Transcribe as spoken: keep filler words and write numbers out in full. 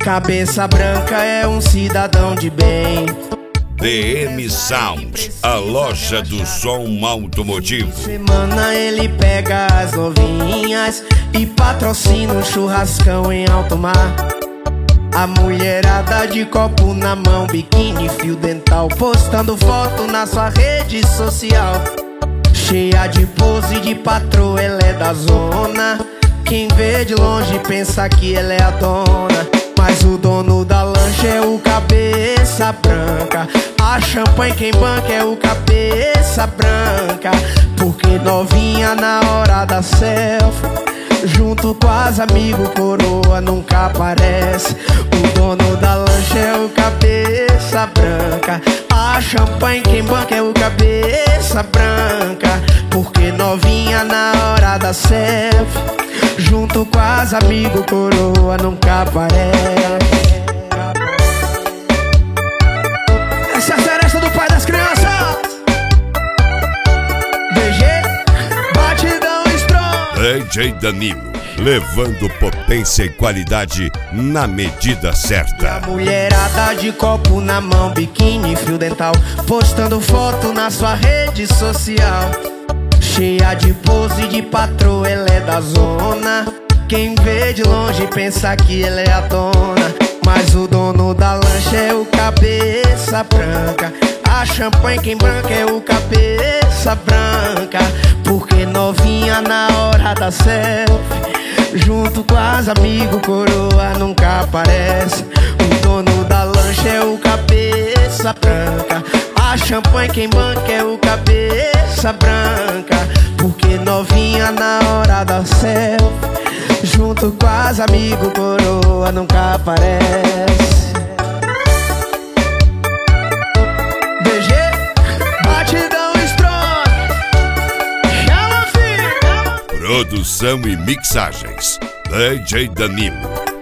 Cabeça branca é um cidadão de bem. D M Sound, a loja do som automotivo. Semana ele pega as novinhas e patrocina um churrascão em alto mar. A mulherada de copo na mão, biquíni, fio dental, postando foto na sua rede social. Cheia de pose de patroa, ela é da zona. Quem vê de longe pensa que ela é a dona, mas o dono da lancha é o cabeça branca. A champanhe quem banca é o cabeça branca. Porque novinha na hora da selfie, junto com as amigos, coroa nunca aparece. O dono da lancha é o cabeça branca. A champanhe quem banca é o cabeça branca. Porque novinha na hora da selfie, junto com as amigos, coroa nunca aparece. Essa é a seresta do pai das crianças. D G Batidão Strong. D J Danilo, levando potência e qualidade na medida certa. A mulherada de copo na mão, biquíni, fio dental, postando foto na sua rede social. Cheia de pose de patroa, ela é da zona. Quem vê de longe pensa que ela é a dona, mas o dono da lancha é o cabeça branca. A champanhe quem branca é o cabeça branca. Porque novinha na hora da selfie, junto com as amigos, coroa nunca aparece. O dono da lancha é o cabeça branca. A champanhe quem banca é o cabeça branca. Porque novinha na hora da selfie, junto com as amigos, coroa nunca aparece. D G Batidão Strong. Chama, filho. Produção e mixagens, D J Danilo.